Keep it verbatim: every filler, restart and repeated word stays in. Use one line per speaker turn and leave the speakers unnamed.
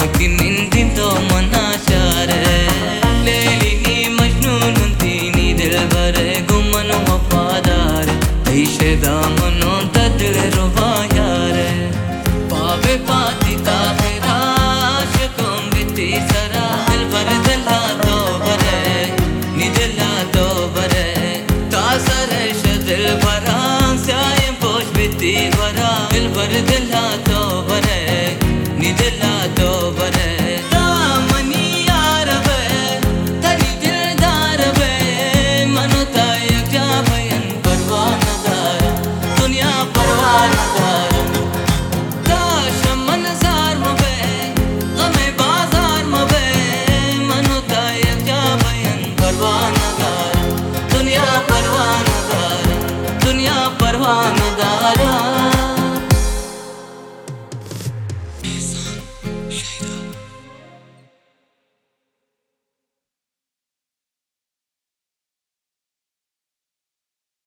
की निंदितो मनाचार लेलिनी मजनून तीनी दिल भर गुमन वफादार ऐशे दामनो तदिल रुबा यार पावे पाती ताहिरा आशिकों बिती सरा दिल भर दिला तो भरे नी दिला तो भरे तासरे दिल भरा स्यायं पोश बिती भरा दिल भर दिला तो भरे नी दिला तो भरे दामनी यार बे तनी दिलदार बे मनोता क्या भयन परवान दार दुनिया परवान दार दाश मनजार मबे गमे बाजार मबे मनोता क्या भयन परवान दार दुनिया परवान दार दुनिया परवान